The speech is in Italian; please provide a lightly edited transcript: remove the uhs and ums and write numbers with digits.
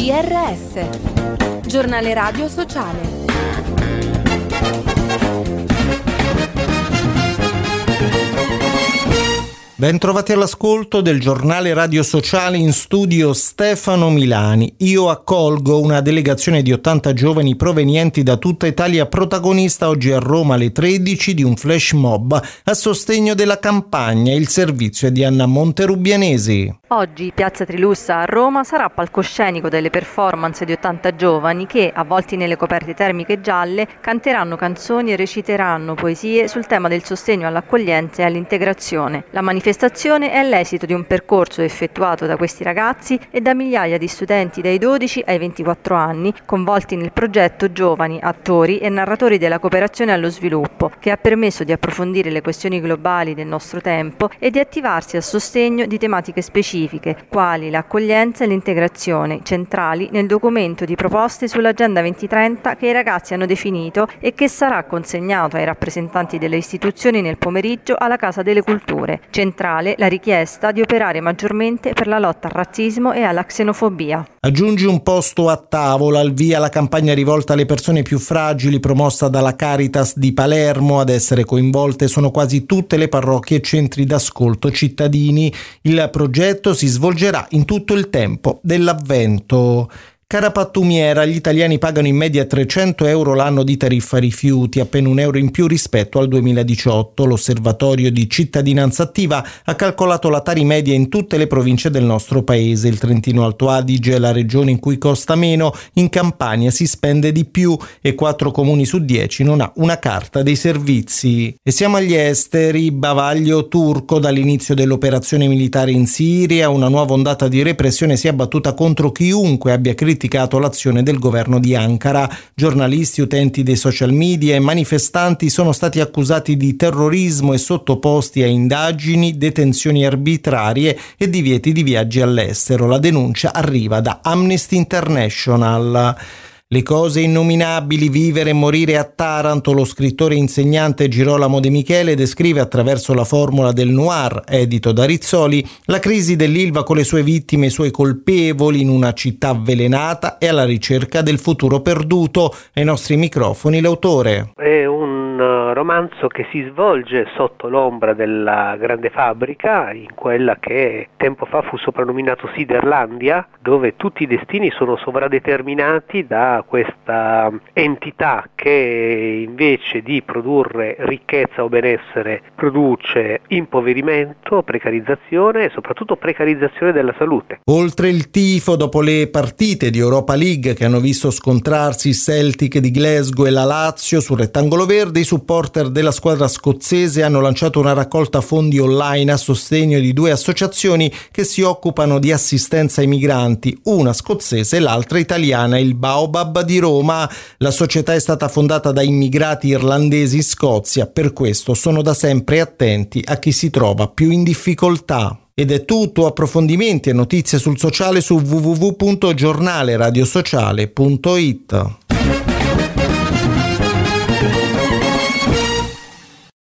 GRS, Giornale Radio Sociale. Ben trovati all'ascolto del Giornale Radio Sociale, in studio Stefano Milani. Io accolgo una delegazione di 80 giovani provenienti da tutta Italia, protagonista oggi a Roma alle 13 di un flash mob a sostegno della campagna. Il servizio è di Anna Monterubianesi. Oggi Piazza Trilussa a Roma sarà palcoscenico delle performance di 80 giovani che, avvolti nelle coperte termiche gialle, canteranno canzoni e reciteranno poesie sul tema del sostegno all'accoglienza e all'integrazione. La manifestazione è l'esito di un percorso effettuato da questi ragazzi e da migliaia di studenti dai 12 ai 24 anni, coinvolti nel progetto Giovani, Attori e Narratori della Cooperazione allo Sviluppo, che ha permesso di approfondire le questioni globali del nostro tempo e di attivarsi a sostegno di tematiche specifiche, quali l'accoglienza e l'integrazione, centrali nel documento di proposte sull'Agenda 2030 che i ragazzi hanno definito e che sarà consegnato ai rappresentanti delle istituzioni nel pomeriggio alla Casa delle Culture. Centrale la richiesta di operare maggiormente per la lotta al razzismo e alla xenofobia. Aggiungi un posto a tavola, al via la campagna rivolta alle persone più fragili promossa dalla Caritas di Palermo. Ad essere coinvolte sono quasi tutte le parrocchie e centri d'ascolto cittadini. Il progetto si svolgerà in tutto il tempo dell'Avvento. Cara pattumiera, gli italiani pagano in media 300 euro l'anno di tariffa rifiuti, appena €1 in più rispetto al 2018. L'Osservatorio di Cittadinanza Attiva ha calcolato la tari media in tutte le province del nostro paese. Il Trentino Alto Adige è la regione in cui costa meno, in Campania si spende di più e 4 comuni su 10 non ha una carta dei servizi. E siamo agli esteri. Bavaglio turco, dall'inizio dell'operazione militare in Siria, una nuova ondata di repressione si è abbattuta contro chiunque abbia criticato l'azione del governo di Ankara. Giornalisti, utenti dei social media e manifestanti sono stati accusati di terrorismo e sottoposti a indagini, detenzioni arbitrarie e divieti di viaggi all'estero. La denuncia arriva da Amnesty International. Le cose innominabili, vivere e morire a Taranto. Lo scrittore e insegnante Girolamo De Michele descrive attraverso la formula del noir, edito da Rizzoli, la crisi dell'Ilva con le sue vittime e i suoi colpevoli in una città avvelenata e alla ricerca del futuro perduto. Ai nostri microfoni l'autore. È un romanzo che si svolge sotto l'ombra della grande fabbrica, in quella che tempo fa fu soprannominato Siderlandia, dove tutti i destini sono sovradeterminati da questa entità che invece di produrre ricchezza o benessere produce impoverimento, precarizzazione e soprattutto precarizzazione della salute. Oltre il tifo, dopo le partite di Europa League che hanno visto scontrarsi i Celtic di Glasgow e la Lazio sul rettangolo verde, i supporter della squadra scozzese hanno lanciato una raccolta fondi online a sostegno di 2 associazioni che si occupano di assistenza ai migranti, una scozzese e l'altra italiana, il Baobab di Roma. La società è stata fondata da immigrati irlandesi in Scozia, per questo sono da sempre attenti a chi si trova più in difficoltà. Ed è tutto. Approfondimenti e notizie sul sociale su www.giornaleradiosociale.it.